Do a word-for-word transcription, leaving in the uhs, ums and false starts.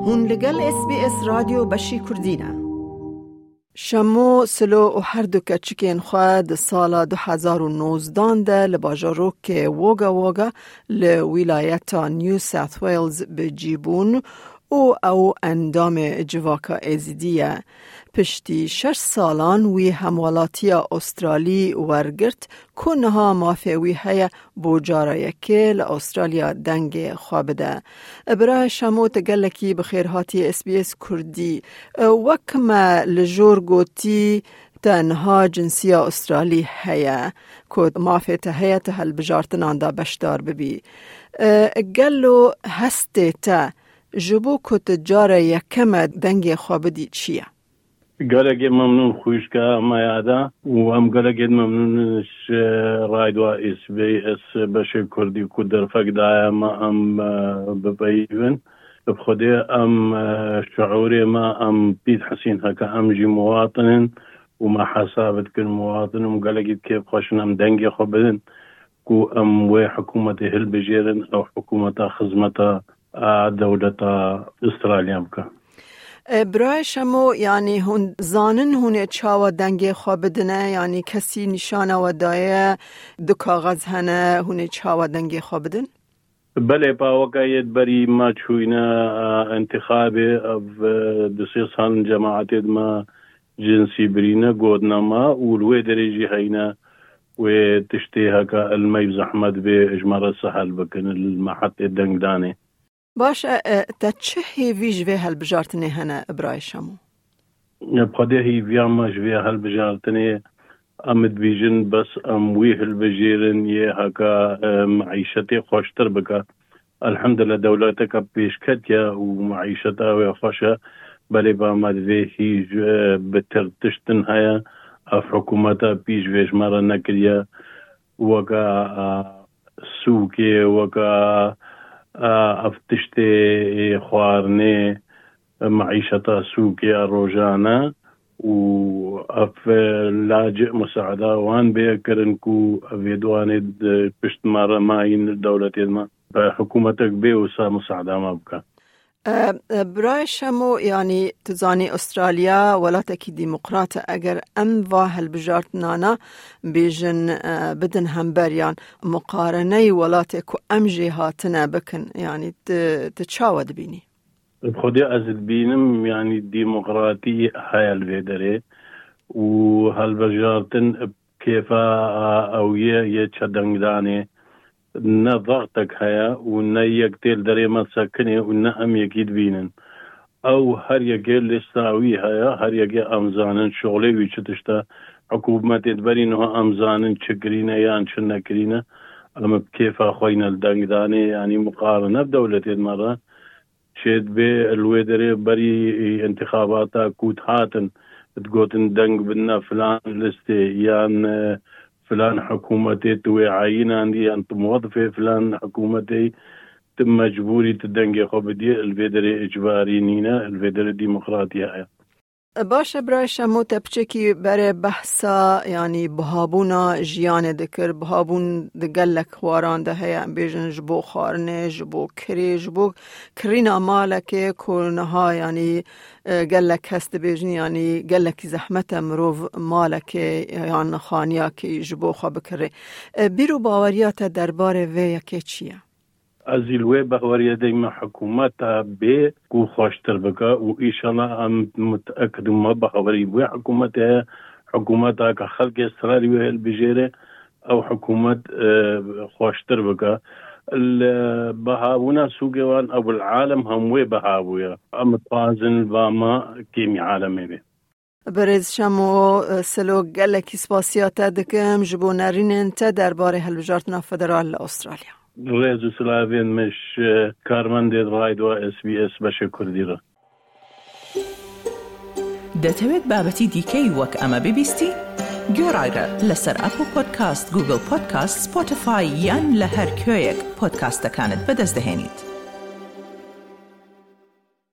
هون لگل اس بی اس رادیو بشی کردینه. شمو سلو و هر دو کچکین خواه سال دو هزار و نوزده ده لباجاروک ووگا ووگا لولایت نیو ساوت ویلز بجیبون او او اندام جواکا ازیدیه. پشتی شش سالان وی هموالاتی استرالی ورگرت کنها مافیوی های بوجارا که لأسترالیا دنگ خوابده. برای شمو تگلکی بخیرهاتی اس بی اس کردی وکما لجور گوتی تنها جنسی استرالی هیا که مافی تهیه تهل بجارتنان دا بشدار ببی. گلو هسته تا جبو کت جاره یکم دنگ خوابدی چیه؟ گلگی ممنون خوش که ما یادا و هم گلگی ممنونش رایدوا اس بی اس بشه کردی که در فقدای ما هم ببایون بخودی هم شعوری ما هم بید حسین هکا هم جی مواطنین و ما حسابت کن مواطن و گلگی کیف خوشن هم دنگی خوابدن که هم وی حکومت هل بجیرن او حکومت خزمت دولت استرالیا بکن. برای شما یعنی هون زانن هونه چاوا دنگ خواه بدنه، یعنی کسی نشانه و دایه دو کاغذ هنه هونه چاوا دنگ خواه بدن؟ بله با وقایت بری ما چوینا انتخابی او دو سی سال جماعت ما جنسی برینه گودنا ما اولوی درجی هینا و تشتی هکا المی زحمت به اجمار سهل بکن المحط دنگ دانه. باشه تا چه هیویج وی هل بجارتنه هنه برای شما؟ بخده هیوی همش وی هل بجارتنه امد بیجن بس اموی هل بجیرن یه هکا معیشتی خوشتر بکا. الحمدلله دولتك پیشکتیا و معیشتا و خوشه بلی با امد وی هیج بترتشتن هیا اف حکومتا پیش ویش مرا نکریا وکا سوکی وکا افتشتي خوارني معيشة سوقية روجانا و اف لاجئ مساعدة وان بيكرنكو افيدواني بشت مارا ماين الدولة ما حكومتك بيوسا مساعدة ما بكا. برای شما یعنی تزانی استرالیا ولاتکی ديمقراط اگر ام واهل بجارتنانا بیجن بدن هم بریان مقارنه ولاتک و ام جهاتنا بکن یعنی تتشاود بینی؟ بخودی از بینم یعنی ديمقراطی های الویدره و هل بجارتن کیفا اویه یه چدنگ دانه نه ضغطك هيا ونا يقتل دري ما سكني ونا أم يكيد بينن أو هر يقل لساوي هيا هر يقل أمزانن شغلي ويشتشتا حكومة تدبري إنه أمزانن شكرينا يان شنا كرينا أما بكيف أخوينا الدنقداني يعني مقارنة بدولة المرة شيد بي الويدري بري انتخاباتا كوت هاتن تقوتن دنق بنا فلان لستي يان فلان حكومتي توي عينة عندي أنت موظفة فلان حكومتي تم مجبوري تدنجي خبدي الفيدري إجباري نينا الفيدري ديمقراطية. باشه برای شما تبچه برای بحثا یعنی بهابونا جیان دکر بهابون دگلک واران ده هیا بیجن جبو خارنه جبو کری جبو کرینا مالکه کنها یعنی گلک هست بیجن یعنی گلک زحمت مروف مالکه یعنی خانیا که جبو خواه بکره بیرو باوریات درباره وی که چیه؟ از الوی باوریا دیما حکومتا به کو خوشتر بکا و ایشالا ام متأکد ما باوری بو حکومتا حکومتا که خلق استرالیا هل بجیره او حکومت خوشتر بکا البهاونا سوقوان او العالم هم وی بهاویا ام طازن باما کیمی عالمی به برز شما سلو گلکی سپاسیات دکم جبو نرین انت درباره هلوجارتنا فدرال استرالیا ريزو سلافين مش كارمان ديد رايدوا اس بي اس بشه كردي را دەتەوێت بابەتی دیکەی وەک ئەمە ببیستی؟ گۆڕایرە لەسەر ئەپل پۆدکاست، گوگل پۆدکاست، سپۆتیفای یان لە هەر کوێیەک پۆدکاستەکانت بەدەست دەهێنیت.